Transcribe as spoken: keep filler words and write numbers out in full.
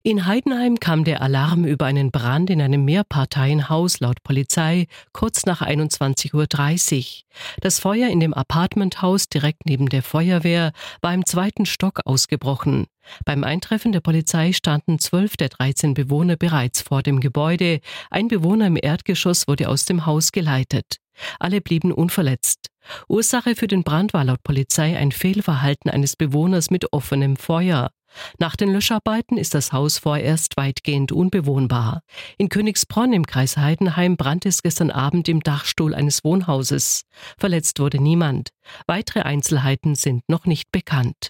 In Heidenheim kam der Alarm über einen Brand in einem Mehrparteienhaus laut Polizei kurz nach einundzwanzig Uhr dreißig. Das Feuer in dem Apartmenthaus direkt neben der Feuerwehr war im zweiten Stock ausgebrochen. Beim Eintreffen der Polizei standen zwölf der dreizehn Bewohner bereits vor dem Gebäude. Ein Bewohner im Erdgeschoss wurde aus dem Haus geleitet. Alle blieben unverletzt. Ursache für den Brand war laut Polizei ein Fehlverhalten eines Bewohners mit offenem Feuer. Nach den Löscharbeiten ist das Haus vorerst weitgehend unbewohnbar. In Königsbronn im Kreis Heidenheim brannte es gestern Abend im Dachstuhl eines Wohnhauses. Verletzt wurde niemand. Weitere Einzelheiten sind noch nicht bekannt.